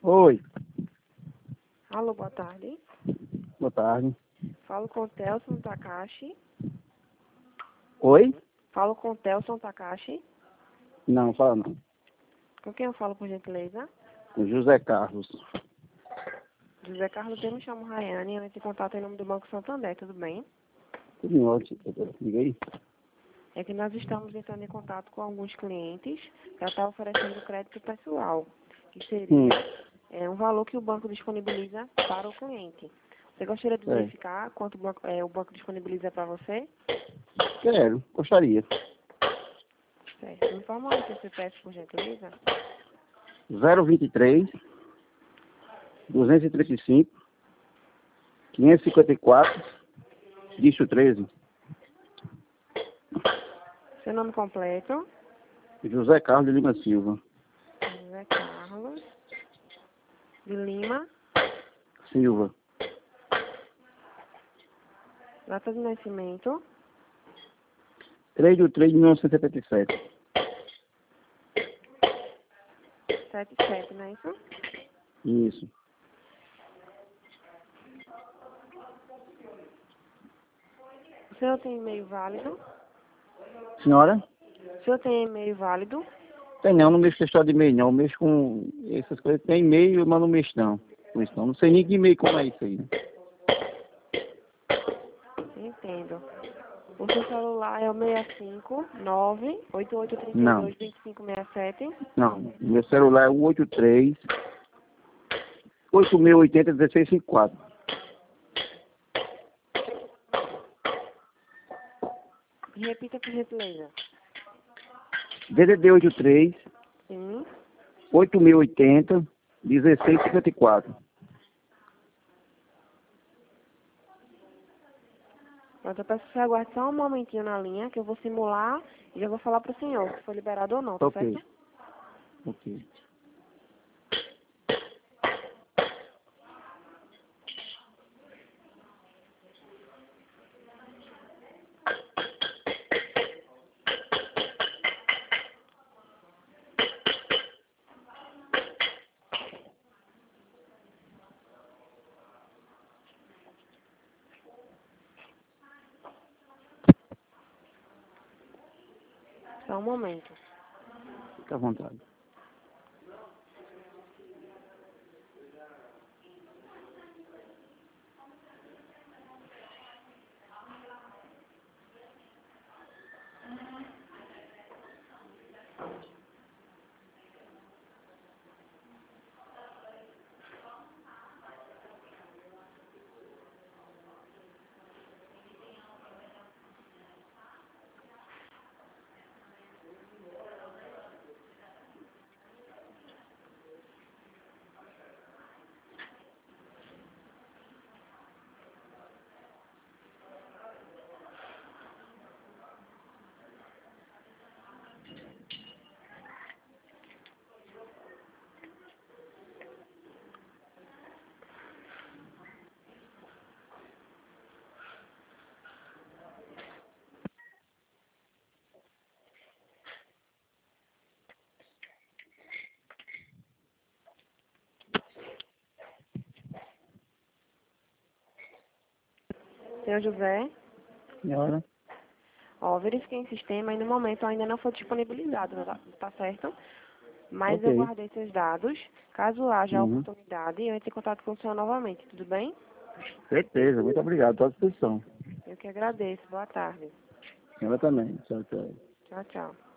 Oi, Alô, boa tarde. boa tarde. Falo com o Telson Takashi. Oi? Falo com o Telson Takashi. Não, fala não. Com quem eu falo, por gentileza? O José Carlos. José Carlos, eu me chamo Rayane. Eu entro em contato em nome do Banco Santander, tudo bem? Tudo em ótimo. Liga aí. É que nós estamos entrando em contato com alguns clientes para estar oferecendo crédito pessoal, que seria um valor que o banco disponibiliza para o cliente. Você gostaria de É. verificar quanto o banco disponibiliza para você? Quero, gostaria. Certo. Me informa o seu CPF, por gentileza. 023 235 554 dígito 13. Seu nome completo? José Carlos de Lima Silva. José Carlos de Lima. Silva. Data de nascimento. 3 de 3 de 1977. 77, não é isso? Isso. O senhor tem e-mail válido? Senhora? O senhor tem e-mail válido? Tem não mexo com história de e-mail não. Eu mexo com essas coisas. Tem e-mail, mas não mexo não. Com isso não. Não sei nem que e-mail como é isso aí. Entendo. O seu celular é o 659 Não. 8832 2567. Não. Meu celular é o 83 8680 1654. Repita, por gentileza. DDD 83 Sim. 8680 1654. Mas eu peço que você aguarde só um momentinho na linha, que eu vou simular e já vou falar para o senhor se foi liberado ou não, tá Ok. certo? Ok. Só um momento. Fica à vontade. Senhor José, Senhora? ó, verifiquei em sistema e no momento ainda não foi disponibilizado, tá certo? Mas eu Ok. guardei seus dados. Caso haja a Uhum. oportunidade, eu entro em contato com o senhor novamente, tudo bem? Certeza. Muito obrigado. Estou à disposição. Eu que agradeço. Boa tarde. Senhora também. Tchau, tchau. Tchau, tchau.